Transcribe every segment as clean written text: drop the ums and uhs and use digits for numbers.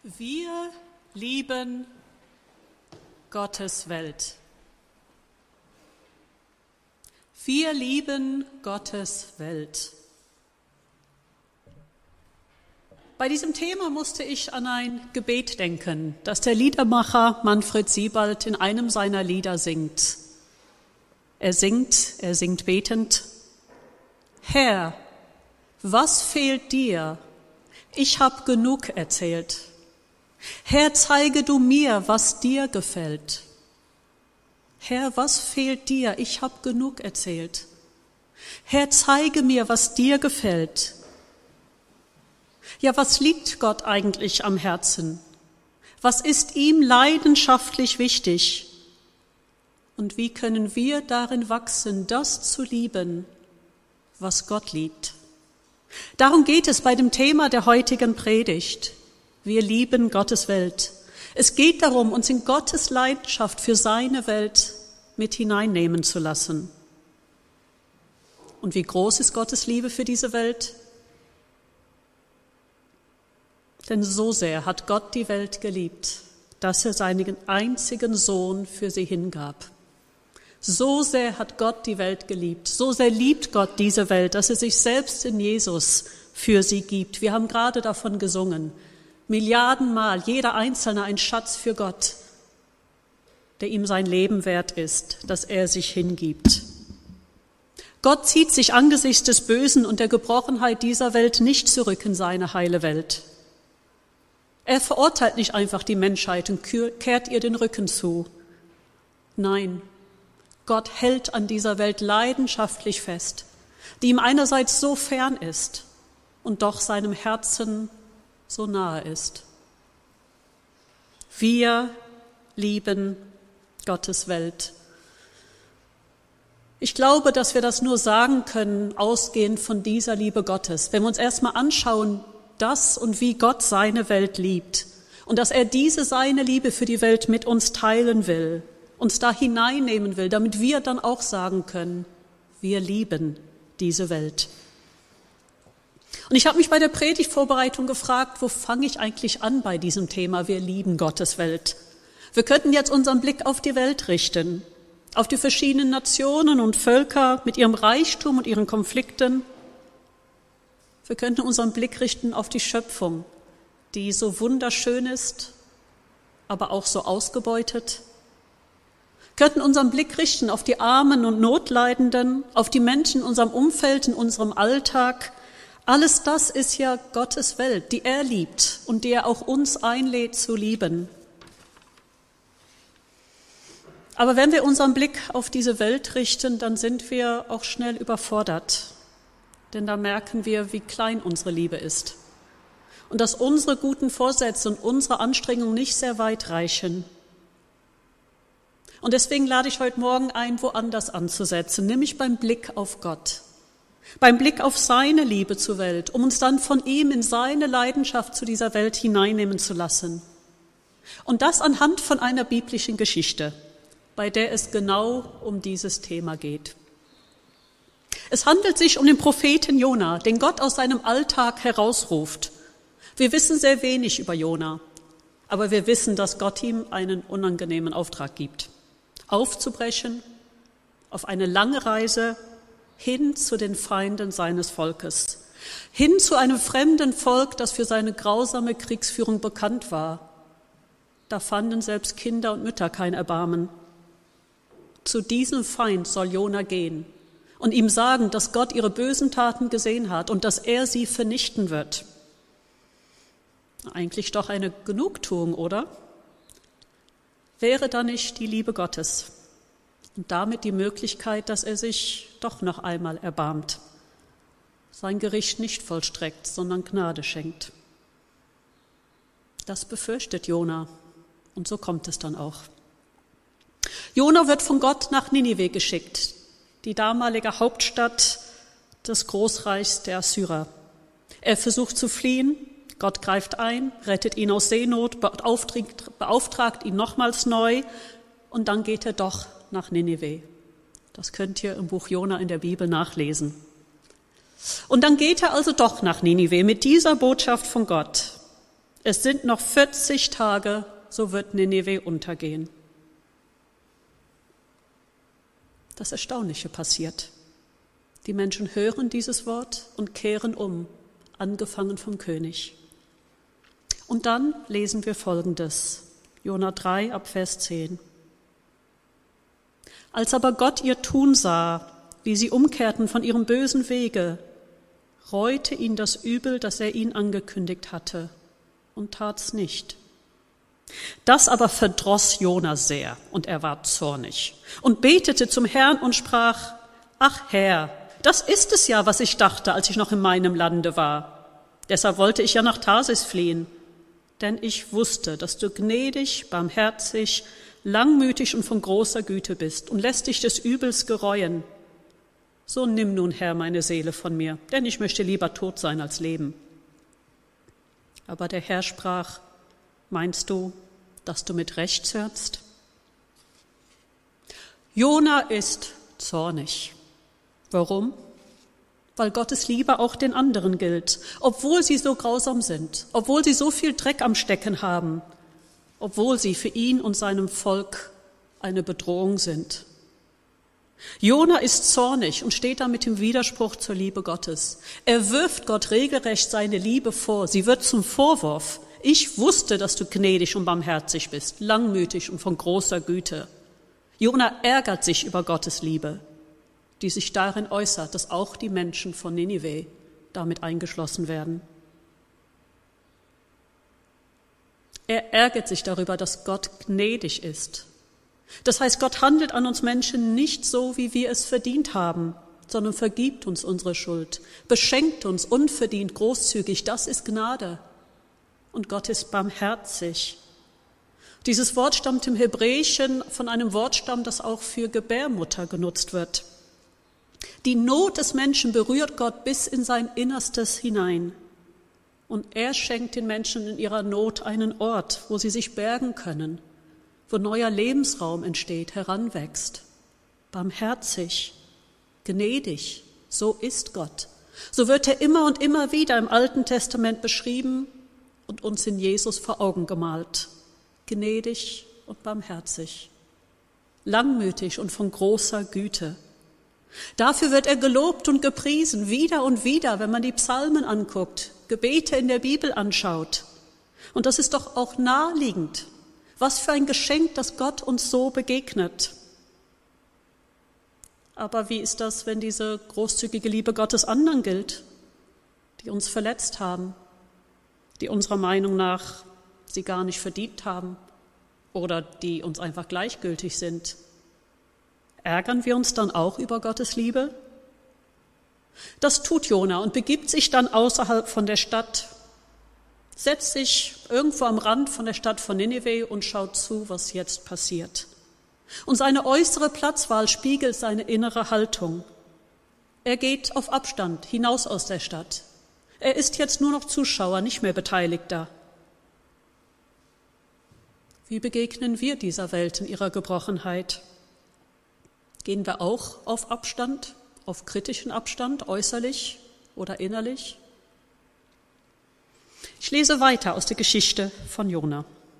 Wir lieben Gottes Welt. Wir lieben Gottes Welt. Bei diesem Thema musste ich an ein Gebet denken, das der Liedermacher Manfred Siebald in einem seiner Lieder singt. Er singt betend: Herr, was fehlt dir? Ich hab genug erzählt. Herr, zeige du mir, was dir gefällt. Herr, was fehlt dir? Ich hab genug erzählt. Herr, zeige mir, was dir gefällt. Ja, was liegt Gott eigentlich am Herzen? Was ist ihm leidenschaftlich wichtig? Und wie können wir darin wachsen, das zu lieben, was Gott liebt? Darum geht es bei dem Thema der heutigen Predigt. Wir lieben Gottes Welt. Es geht darum, uns in Gottes Leidenschaft für seine Welt mit hineinnehmen zu lassen. Und wie groß ist Gottes Liebe für diese Welt? Denn so sehr hat Gott die Welt geliebt, dass er seinen einzigen Sohn für sie hingab. So sehr hat Gott die Welt geliebt, so sehr liebt Gott diese Welt, dass er sich selbst in Jesus für sie gibt. Wir haben gerade davon gesungen. Milliardenmal, jeder Einzelne ein Schatz für Gott, der ihm sein Leben wert ist, dass er sich hingibt. Gott zieht sich angesichts des Bösen und der Gebrochenheit dieser Welt nicht zurück in seine heile Welt. Er verurteilt nicht einfach die Menschheit und kehrt ihr den Rücken zu. Nein, Gott hält an dieser Welt leidenschaftlich fest, die ihm einerseits so fern ist und doch seinem Herzen so nahe ist. Wir lieben Gottes Welt. Ich glaube, dass wir das nur sagen können, ausgehend von dieser Liebe Gottes, wenn wir uns erstmal anschauen, dass und wie Gott seine Welt liebt und dass er diese seine Liebe für die Welt mit uns teilen will, uns da hineinnehmen will, damit wir dann auch sagen können, wir lieben diese Welt. Und ich habe mich bei der Predigtvorbereitung gefragt, wo fange ich eigentlich an bei diesem Thema, wir lieben Gottes Welt. Wir könnten jetzt unseren Blick auf die Welt richten, auf die verschiedenen Nationen und Völker mit ihrem Reichtum und ihren Konflikten. Wir könnten unseren Blick richten auf die Schöpfung, die so wunderschön ist, aber auch so ausgebeutet. Wir könnten unseren Blick richten auf die Armen und Notleidenden, auf die Menschen in unserem Umfeld, in unserem Alltag. Alles das ist ja Gottes Welt, die er liebt und die er auch uns einlädt zu lieben. Aber wenn wir unseren Blick auf diese Welt richten, dann sind wir auch schnell überfordert. Denn da merken wir, wie klein unsere Liebe ist. Und dass unsere guten Vorsätze und unsere Anstrengungen nicht sehr weit reichen. Und deswegen lade ich heute Morgen ein, woanders anzusetzen, nämlich beim Blick auf Gott. Beim Blick auf seine Liebe zur Welt, um uns dann von ihm in seine Leidenschaft zu dieser Welt hineinnehmen zu lassen. Und das anhand von einer biblischen Geschichte, bei der es genau um dieses Thema geht. Es handelt sich um den Propheten Jona, den Gott aus seinem Alltag herausruft. Wir wissen sehr wenig über Jona, aber wir wissen, dass Gott ihm einen unangenehmen Auftrag gibt. Aufzubrechen auf eine lange Reise hin zu den Feinden seines Volkes, hin zu einem fremden Volk, das für seine grausame Kriegsführung bekannt war. Da fanden selbst Kinder und Mütter kein Erbarmen. Zu diesem Feind soll Jona gehen und ihm sagen, dass Gott ihre bösen Taten gesehen hat und dass er sie vernichten wird. Eigentlich doch eine Genugtuung, oder? Wäre da nicht die Liebe Gottes und damit die Möglichkeit, dass er sich doch noch einmal erbarmt, sein Gericht nicht vollstreckt, sondern Gnade schenkt? Das befürchtet Jona und so kommt es dann auch. Jona wird von Gott nach Ninive geschickt, die damalige Hauptstadt des Großreichs der Assyrer. Er versucht zu fliehen, Gott greift ein, rettet ihn aus Seenot, beauftragt ihn nochmals neu und dann geht er doch nach Ninive. Das könnt ihr im Buch Jona in der Bibel nachlesen. Und dann geht er also doch nach Ninive mit dieser Botschaft von Gott. Es sind noch 40 Tage, so wird Ninive untergehen. Das Erstaunliche passiert. Die Menschen hören dieses Wort und kehren um, angefangen vom König. Und dann lesen wir Folgendes, Jona 3 ab Vers 10. Als aber Gott ihr Tun sah, wie sie umkehrten von ihrem bösen Wege, reute ihn das Übel, das er ihnen angekündigt hatte, und tat's nicht. Das aber verdross Jona sehr, und er war zornig und betete zum Herrn und sprach: Ach Herr, das ist es ja, was ich dachte, als ich noch in meinem Lande war. Deshalb wollte ich ja nach Tarsis fliehen, denn ich wusste, dass du gnädig, barmherzig, langmütig und von großer Güte bist und lässt dich des Übels gereuen. So nimm nun, Herr, meine Seele von mir, denn ich möchte lieber tot sein als leben. Aber der Herr sprach: Meinst du, dass du mit Recht zürnst? Jona ist zornig. Warum? Weil Gottes Liebe auch den anderen gilt, obwohl sie so grausam sind, obwohl sie so viel Dreck am Stecken haben, obwohl sie für ihn und seinem Volk eine Bedrohung sind. Jona ist zornig und steht damit im Widerspruch zur Liebe Gottes. Er wirft Gott regelrecht seine Liebe vor. Sie wird zum Vorwurf. Ich wusste, dass du gnädig und barmherzig bist, langmütig und von großer Güte. Jona ärgert sich über Gottes Liebe, die sich darin äußert, dass auch die Menschen von Ninive damit eingeschlossen werden. Er ärgert sich darüber, dass Gott gnädig ist. Das heißt, Gott handelt an uns Menschen nicht so, wie wir es verdient haben, sondern vergibt uns unsere Schuld, beschenkt uns unverdient großzügig. Das ist Gnade. Und Gott ist barmherzig. Dieses Wort stammt im Hebräischen von einem Wortstamm, das auch für Gebärmutter genutzt wird. Die Not des Menschen berührt Gott bis in sein Innerstes hinein. Und er schenkt den Menschen in ihrer Not einen Ort, wo sie sich bergen können, wo neuer Lebensraum entsteht, heranwächst. Barmherzig, gnädig, so ist Gott. So wird er immer und immer wieder im Alten Testament beschrieben und uns in Jesus vor Augen gemalt. Gnädig und barmherzig, langmütig und von großer Güte. Dafür wird er gelobt und gepriesen, wieder und wieder, wenn man die Psalmen anguckt, Gebete in der Bibel anschaut. Und das ist doch auch naheliegend. Was für ein Geschenk, dass Gott uns so begegnet. Aber wie ist das, wenn diese großzügige Liebe Gottes anderen gilt, die uns verletzt haben, die unserer Meinung nach sie gar nicht verdient haben oder die uns einfach gleichgültig sind? Ärgern wir uns dann auch über Gottes Liebe? Das tut Jona und begibt sich dann außerhalb von der Stadt, setzt sich irgendwo am Rand von der Stadt von Ninive und schaut zu, was jetzt passiert. Und seine äußere Platzwahl spiegelt seine innere Haltung. Er geht auf Abstand hinaus aus der Stadt. Er ist jetzt nur noch Zuschauer, nicht mehr Beteiligter. Wie begegnen wir dieser Welt in ihrer Gebrochenheit? Gehen wir auch auf Abstand, auf kritischen Abstand, äußerlich oder innerlich? Ich lese weiter aus der Geschichte von Jona.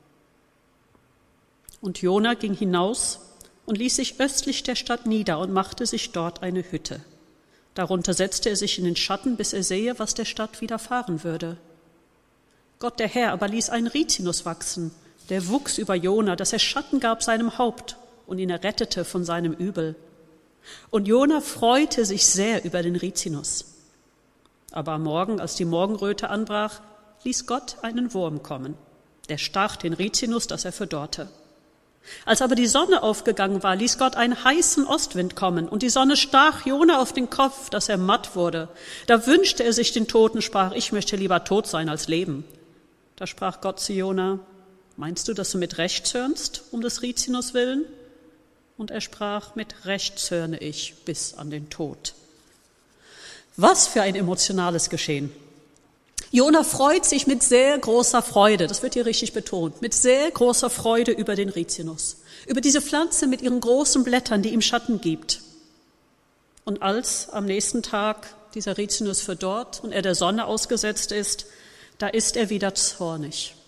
Und Jona ging hinaus und ließ sich östlich der Stadt nieder und machte sich dort eine Hütte. Darunter setzte er sich in den Schatten, bis er sehe, was der Stadt widerfahren würde. Gott der Herr aber ließ einen Rizinus wachsen, der wuchs über Jona, dass er Schatten gab seinem Haupt und ihn errettete von seinem Übel. Und Jona freute sich sehr über den Rizinus. Aber am Morgen, als die Morgenröte anbrach, ließ Gott einen Wurm kommen. Der stach den Rizinus, dass er verdorrte. Als aber die Sonne aufgegangen war, ließ Gott einen heißen Ostwind kommen, und die Sonne stach Jona auf den Kopf, dass er matt wurde. Da wünschte er sich den Tod und sprach: Ich möchte lieber tot sein als leben. Da sprach Gott zu Jona: Meinst du, dass du mit Recht zürnst, um des Rizinus willen? Und er sprach: Mit Recht zürne ich bis an den Tod. Was für ein emotionales Geschehen. Jona freut sich mit sehr großer Freude, das wird hier richtig betont, mit sehr großer Freude über den Rizinus, über diese Pflanze mit ihren großen Blättern, die ihm Schatten gibt. Und als am nächsten Tag dieser Rizinus verdorrt und er der Sonne ausgesetzt ist, da ist er wieder zornig.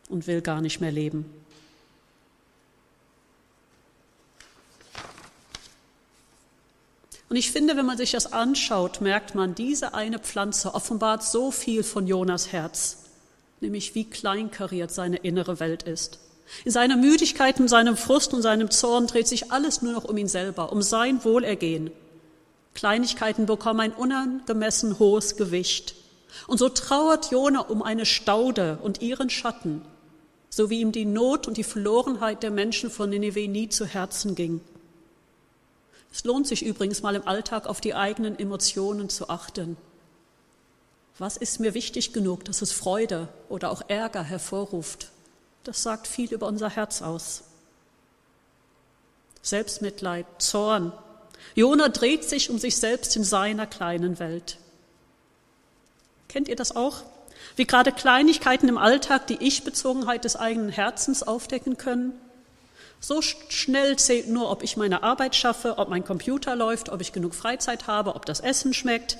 und will gar nicht mehr leben. Und ich finde, wenn man sich das anschaut, merkt man, diese eine Pflanze offenbart so viel von Jonas Herz, nämlich wie kleinkariert seine innere Welt ist. In seiner Müdigkeit, in seinem Frust und seinem Zorn dreht sich alles nur noch um ihn selber, um sein Wohlergehen. Kleinigkeiten bekommen ein unangemessen hohes Gewicht. Und so trauert Jona um eine Staude und ihren Schatten, so wie ihm die Not und die Verlorenheit der Menschen von Ninive nie zu Herzen ging. Es lohnt sich übrigens mal im Alltag auf die eigenen Emotionen zu achten. Was ist mir wichtig genug, dass es Freude oder auch Ärger hervorruft? Das sagt viel über unser Herz aus. Selbstmitleid, Zorn. Jona dreht sich um sich selbst in seiner kleinen Welt. Kennt ihr das auch? Wie gerade Kleinigkeiten im Alltag die Ich-Bezogenheit des eigenen Herzens aufdecken können? So schnell zählt nur, ob ich meine Arbeit schaffe, ob mein Computer läuft, ob ich genug Freizeit habe, ob das Essen schmeckt.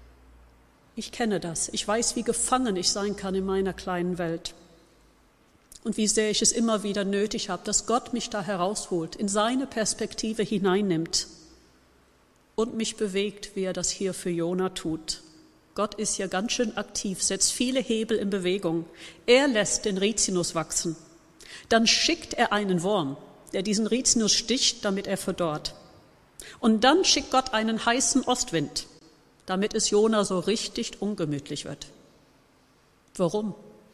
Ich kenne das. Ich weiß, wie gefangen ich sein kann in meiner kleinen Welt. Und wie sehr ich es immer wieder nötig habe, dass Gott mich da herausholt, in seine Perspektive hineinnimmt und mich bewegt, wie er das hier für Jona tut. Gott ist hier ganz schön aktiv, setzt viele Hebel in Bewegung. Er lässt den Rizinus wachsen. Dann schickt er einen Wurm, der diesen Rizinus sticht, damit er verdorrt. Und dann schickt Gott einen heißen Ostwind, damit es Jona so richtig ungemütlich wird. Warum?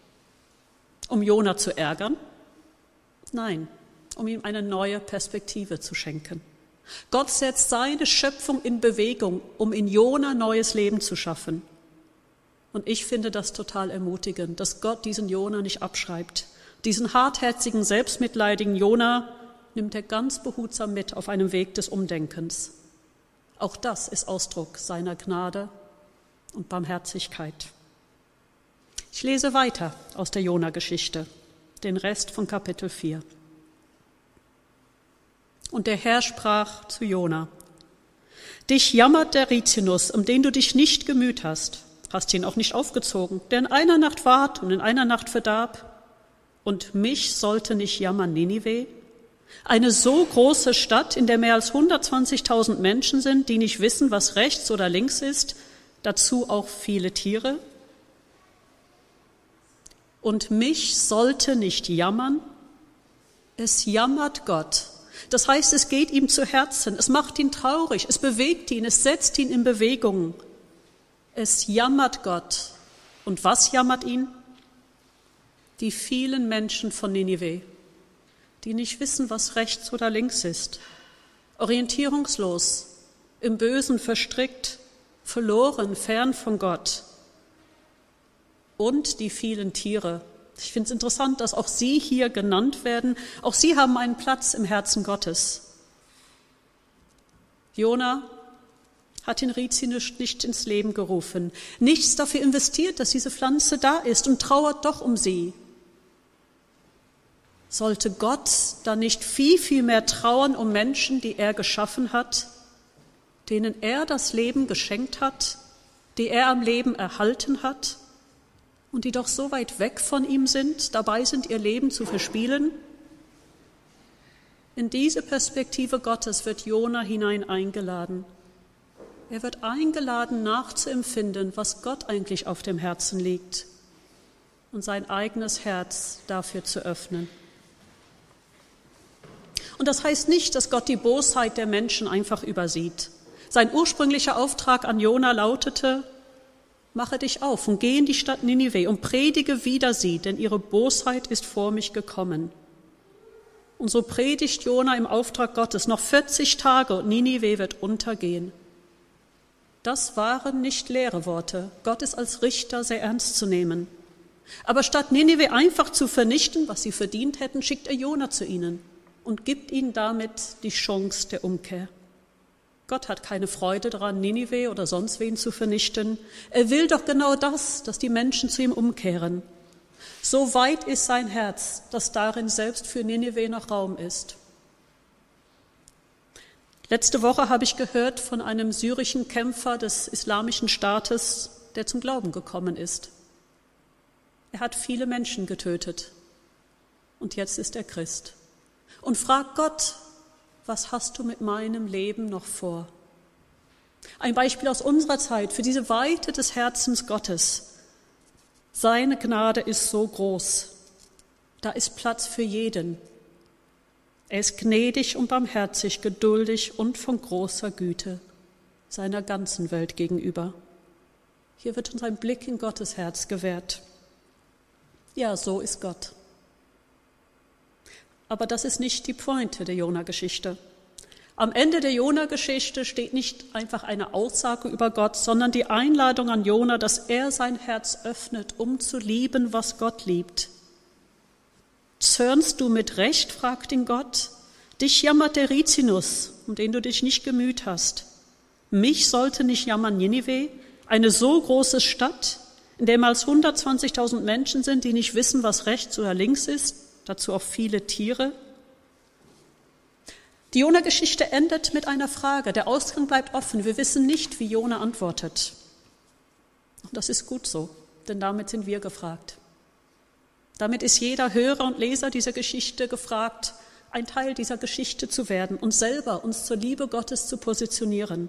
Um Jona zu ärgern? Nein, um ihm eine neue Perspektive zu schenken. Gott setzt seine Schöpfung in Bewegung, um in Jona neues Leben zu schaffen. Und ich finde das total ermutigend, dass Gott diesen Jona nicht abschreibt. Diesen hartherzigen, selbstmitleidigen Jona nimmt er ganz behutsam mit auf einem Weg des Umdenkens. Auch das ist Ausdruck seiner Gnade und Barmherzigkeit. Ich lese weiter aus der Jona-Geschichte, den Rest von Kapitel 4. Und der Herr sprach zu Jona: Dich jammert der Rizinus, um den du dich nicht gemüht hast ihn auch nicht aufgezogen, der in einer Nacht ward und in einer Nacht verdarb. Und mich sollte nicht jammern Ninive, eine so große Stadt, in der mehr als 120.000 Menschen sind, die nicht wissen, was rechts oder links ist, dazu auch viele Tiere. Und mich sollte nicht jammern, es jammert Gott. Das heißt, es geht ihm zu Herzen, es macht ihn traurig, es bewegt ihn, es setzt ihn in Bewegung. Es jammert Gott. Und was jammert ihn? Die vielen Menschen von Ninive, die nicht wissen, was rechts oder links ist, orientierungslos, im Bösen verstrickt, verloren, fern von Gott. Und die vielen Tiere. Ich finde es interessant, dass auch sie hier genannt werden. Auch sie haben einen Platz im Herzen Gottes. Jona hat den Rizinus nicht ins Leben gerufen, nichts dafür investiert, dass diese Pflanze da ist und trauert doch um sie. Sollte Gott dann nicht viel, viel mehr trauern um Menschen, die er geschaffen hat, denen er das Leben geschenkt hat, die er am Leben erhalten hat und die doch so weit weg von ihm sind, dabei sind, ihr Leben zu verspielen? In diese Perspektive Gottes wird Jona hinein eingeladen. Er wird eingeladen, nachzuempfinden, was Gott eigentlich auf dem Herzen liegt und sein eigenes Herz dafür zu öffnen. Und das heißt nicht, dass Gott die Bosheit der Menschen einfach übersieht. Sein ursprünglicher Auftrag an Jona lautete: Mache dich auf und geh in die Stadt Ninive und predige wider sie, denn ihre Bosheit ist vor mich gekommen. Und so predigt Jona im Auftrag Gottes noch 40 Tage und Ninive wird untergehen. Das waren nicht leere Worte. Gott ist als Richter sehr ernst zu nehmen. Aber statt Ninive einfach zu vernichten, was sie verdient hätten, schickt er Jona zu ihnen und gibt ihnen damit die Chance der Umkehr. Gott hat keine Freude daran, Ninive oder sonst wen zu vernichten. Er will doch genau das, dass die Menschen zu ihm umkehren. So weit ist sein Herz, dass darin selbst für Ninive noch Raum ist. Letzte Woche habe ich gehört von einem syrischen Kämpfer des Islamischen Staates, der zum Glauben gekommen ist. Er hat viele Menschen getötet, und jetzt ist er Christ. Und fragt Gott, was hast du mit meinem Leben noch vor? Ein Beispiel aus unserer Zeit für diese Weite des Herzens Gottes. Seine Gnade ist so groß. Da ist Platz für jeden. Er ist gnädig und barmherzig, geduldig und von großer Güte seiner ganzen Welt gegenüber. Hier wird uns ein Blick in Gottes Herz gewährt. Ja, so ist Gott. Aber das ist nicht die Pointe der Jona-Geschichte. Am Ende der Jona-Geschichte steht nicht einfach eine Aussage über Gott, sondern die Einladung an Jona, dass er sein Herz öffnet, um zu lieben, was Gott liebt. Zürnst du mit Recht, fragt ihn Gott. Dich jammert der Rizinus, um den du dich nicht gemüht hast. Mich sollte nicht jammern Ninive, eine so große Stadt, in der mehr als 120.000 Menschen sind, die nicht wissen, was rechts oder links ist, dazu auch viele Tiere. Die Jona-Geschichte endet mit einer Frage. Der Ausgang bleibt offen. Wir wissen nicht, wie Jona antwortet. Und das ist gut so, denn damit sind wir gefragt. Damit ist jeder Hörer und Leser dieser Geschichte gefragt, ein Teil dieser Geschichte zu werden und selber uns zur Liebe Gottes zu positionieren.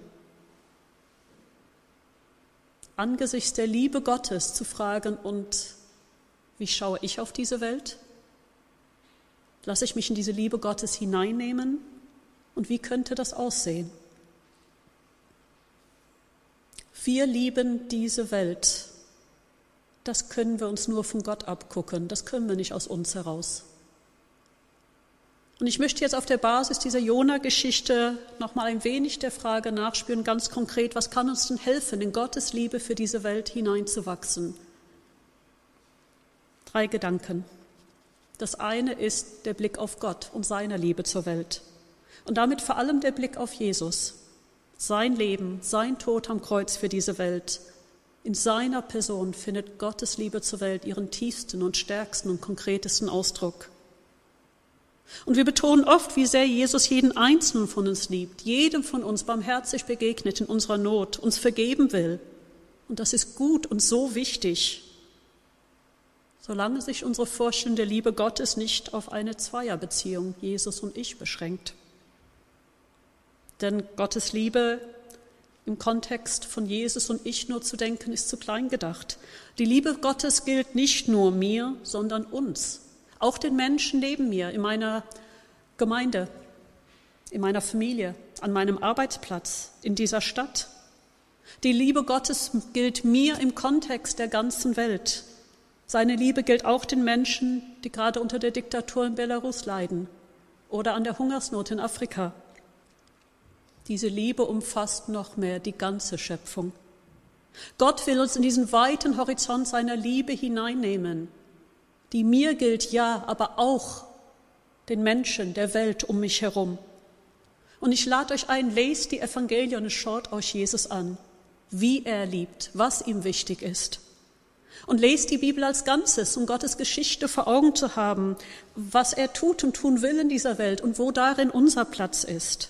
Angesichts der Liebe Gottes zu fragen, und wie schaue ich auf diese Welt? Lasse ich mich in diese Liebe Gottes hineinnehmen? Und wie könnte das aussehen? Wir lieben diese Welt. Das können wir uns nur von Gott abgucken. Das können wir nicht aus uns heraus. Und ich möchte jetzt auf der Basis dieser Jona-Geschichte noch mal ein wenig der Frage nachspüren, ganz konkret, was kann uns denn helfen, in Gottes Liebe für diese Welt hineinzuwachsen? 3 Gedanken. Das eine ist der Blick auf Gott und seine Liebe zur Welt. Und damit vor allem der Blick auf Jesus. Sein Leben, sein Tod am Kreuz für diese Welt. In seiner Person findet Gottes Liebe zur Welt ihren tiefsten und stärksten und konkretesten Ausdruck. Und wir betonen oft, wie sehr Jesus jeden Einzelnen von uns liebt, jedem von uns barmherzig begegnet in unserer Not, uns vergeben will. Und das ist gut und so wichtig, solange sich unsere Vorstellung der Liebe Gottes nicht auf eine Zweierbeziehung, Jesus und ich, beschränkt. Denn Gottes Liebe im Kontext von Jesus und ich nur zu denken, ist zu klein gedacht. Die Liebe Gottes gilt nicht nur mir, sondern uns. Auch den Menschen neben mir, in meiner Gemeinde, in meiner Familie, an meinem Arbeitsplatz, in dieser Stadt. Die Liebe Gottes gilt mir im Kontext der ganzen Welt. Seine Liebe gilt auch den Menschen, die gerade unter der Diktatur in Belarus leiden oder an der Hungersnot in Afrika. Diese Liebe umfasst noch mehr die ganze Schöpfung. Gott will uns in diesen weiten Horizont seiner Liebe hineinnehmen, die mir gilt, ja, aber auch den Menschen der Welt um mich herum. Und ich lade euch ein, lest die Evangelien und schaut euch Jesus an, wie er liebt, was ihm wichtig ist. Und lest die Bibel als Ganzes, um Gottes Geschichte vor Augen zu haben, was er tut und tun will in dieser Welt und wo darin unser Platz ist.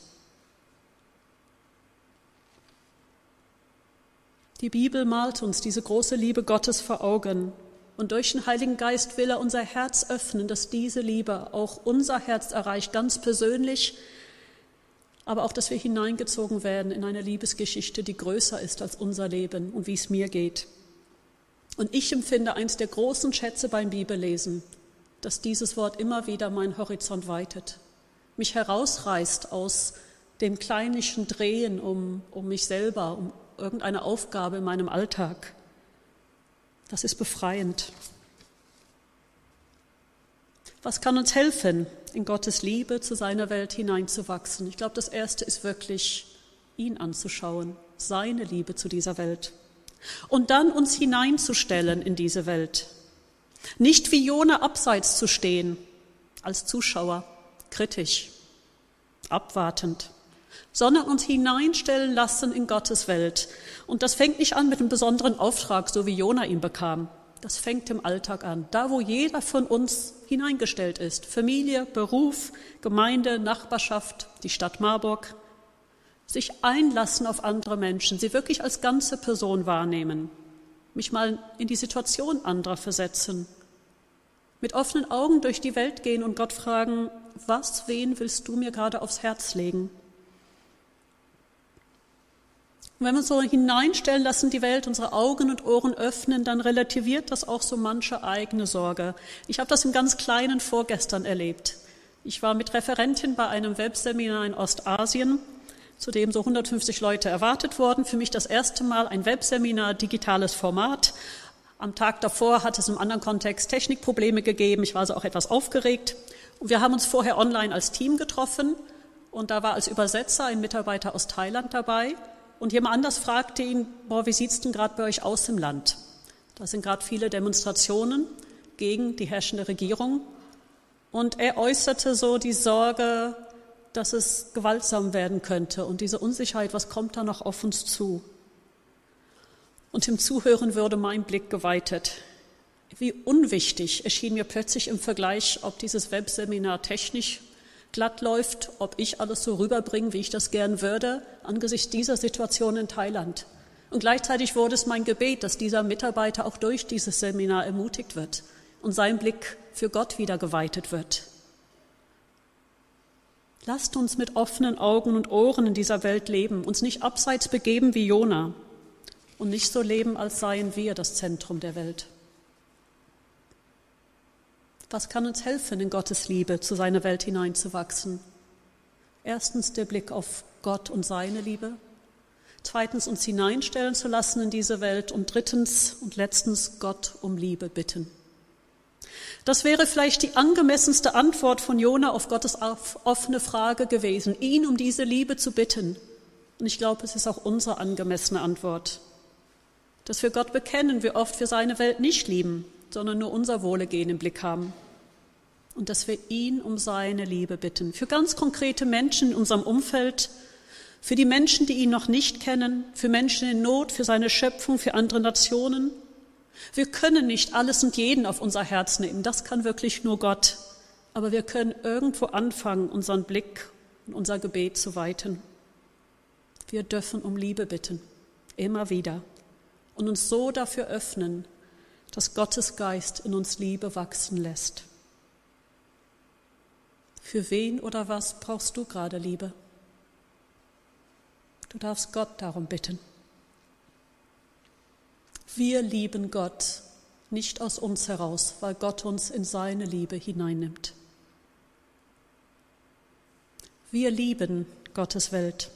Die Bibel malt uns diese große Liebe Gottes vor Augen. Und durch den Heiligen Geist will er unser Herz öffnen, dass diese Liebe auch unser Herz erreicht, ganz persönlich, aber auch, dass wir hineingezogen werden in eine Liebesgeschichte, die größer ist als unser Leben und wie es mir geht. Und ich empfinde eins der großen Schätze beim Bibellesen, dass dieses Wort immer wieder meinen Horizont weitet, mich herausreißt aus dem kleinlichen Drehen um mich selber, um irgendeine Aufgabe in meinem Alltag. Das ist befreiend. Was kann uns helfen, in Gottes Liebe zu seiner Welt hineinzuwachsen? Ich glaube, das Erste ist wirklich, ihn anzuschauen, seine Liebe zu dieser Welt. Und dann uns hineinzustellen in diese Welt. Nicht wie Jona abseits zu stehen, als Zuschauer, kritisch, abwartend, sondern uns hineinstellen lassen in Gottes Welt. Und das fängt nicht an mit einem besonderen Auftrag, so wie Jona ihn bekam. Das fängt im Alltag an, da wo jeder von uns hineingestellt ist. Familie, Beruf, Gemeinde, Nachbarschaft, die Stadt Marburg. Sich einlassen auf andere Menschen, sie wirklich als ganze Person wahrnehmen. Mich mal in die Situation anderer versetzen. Mit offenen Augen durch die Welt gehen und Gott fragen, wen willst du mir gerade aufs Herz legen? Und wenn wir uns so hineinstellen lassen, die Welt, unsere Augen und Ohren öffnen, dann relativiert das auch so manche eigene Sorge. Ich habe das im ganz Kleinen vorgestern erlebt. Ich war mit Referentin bei einem Webseminar in Ostasien, zu dem so 150 Leute erwartet wurden. Für mich das erste Mal ein Webseminar, digitales Format. Am Tag davor hat es im anderen Kontext Technikprobleme gegeben. Ich war also auch etwas aufgeregt. Und wir haben uns vorher online als Team getroffen. Und da war als Übersetzer ein Mitarbeiter aus Thailand dabei. Und jemand anders fragte ihn, wie sieht's denn gerade bei euch aus im Land? Da sind gerade viele Demonstrationen gegen die herrschende Regierung. Und er äußerte so die Sorge, dass es gewaltsam werden könnte und diese Unsicherheit, was kommt da noch auf uns zu? Und im Zuhören wurde mein Blick geweitet. Wie unwichtig erschien mir plötzlich im Vergleich, ob dieses Webseminar technisch glatt läuft, ob ich alles so rüberbringe, wie ich das gern würde, angesichts dieser Situation in Thailand. Und gleichzeitig wurde es mein Gebet, dass dieser Mitarbeiter auch durch dieses Seminar ermutigt wird und sein Blick für Gott wieder geweitet wird. Lasst uns mit offenen Augen und Ohren in dieser Welt leben, uns nicht abseits begeben wie Jona und nicht so leben, als seien wir das Zentrum der Welt. Was kann uns helfen, in Gottes Liebe zu seiner Welt hineinzuwachsen? Erstens der Blick auf Gott und seine Liebe. Zweitens uns hineinstellen zu lassen in diese Welt. Und drittens und letztens Gott um Liebe bitten. Das wäre vielleicht die angemessenste Antwort von Jona auf Gottes offene Frage gewesen, ihn um diese Liebe zu bitten. Und ich glaube, es ist auch unsere angemessene Antwort. Dass wir Gott bekennen, wie oft wir seine Welt nicht lieben, sondern nur unser Wohlergehen im Blick haben. Und dass wir ihn um seine Liebe bitten. Für ganz konkrete Menschen in unserem Umfeld, für die Menschen, die ihn noch nicht kennen, für Menschen in Not, für seine Schöpfung, für andere Nationen. Wir können nicht alles und jeden auf unser Herz nehmen, das kann wirklich nur Gott. Aber wir können irgendwo anfangen, unseren Blick und unser Gebet zu weiten. Wir dürfen um Liebe bitten, immer wieder. Und uns so dafür öffnen, dass Gottes Geist in uns Liebe wachsen lässt. Für wen oder was brauchst du gerade Liebe? Du darfst Gott darum bitten. Wir lieben Gott nicht aus uns heraus, weil Gott uns in seine Liebe hineinnimmt. Wir lieben Gottes Welt.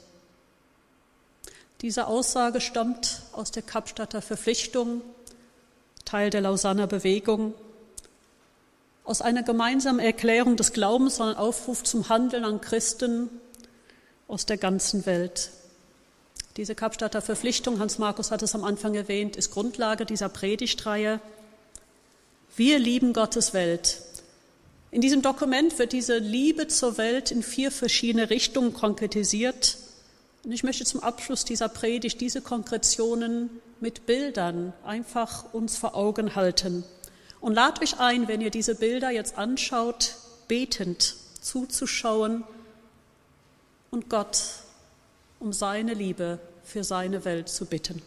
Diese Aussage stammt aus der Kapstadter Verpflichtung, Teil der Lausanner Bewegung, aus einer gemeinsamen Erklärung des Glaubens und einem Aufruf zum Handeln an Christen aus der ganzen Welt. Diese Kapstadter Verpflichtung, Hans-Markus hat es am Anfang erwähnt, ist Grundlage dieser Predigtreihe. Wir lieben Gottes Welt. In diesem Dokument wird diese Liebe zur Welt in 4 verschiedene Richtungen konkretisiert. Und ich möchte zum Abschluss dieser Predigt diese Konkretionen mit Bildern einfach uns vor Augen halten. Und lad euch ein, wenn ihr diese Bilder jetzt anschaut, betend zuzuschauen und Gott um seine Liebe für seine Welt zu bitten.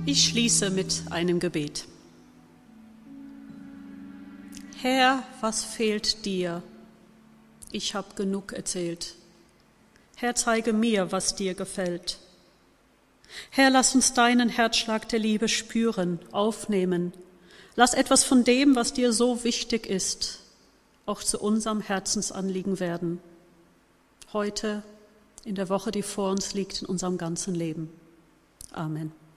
Ich schließe mit einem Gebet. Herr, was fehlt dir? Ich habe genug erzählt. Herr, zeige mir, was dir gefällt. Herr, lass uns deinen Herzschlag der Liebe spüren, aufnehmen. Lass etwas von dem, was dir so wichtig ist, auch zu unserem Herzensanliegen werden. Heute, in der Woche, die vor uns liegt, in unserem ganzen Leben. Amen.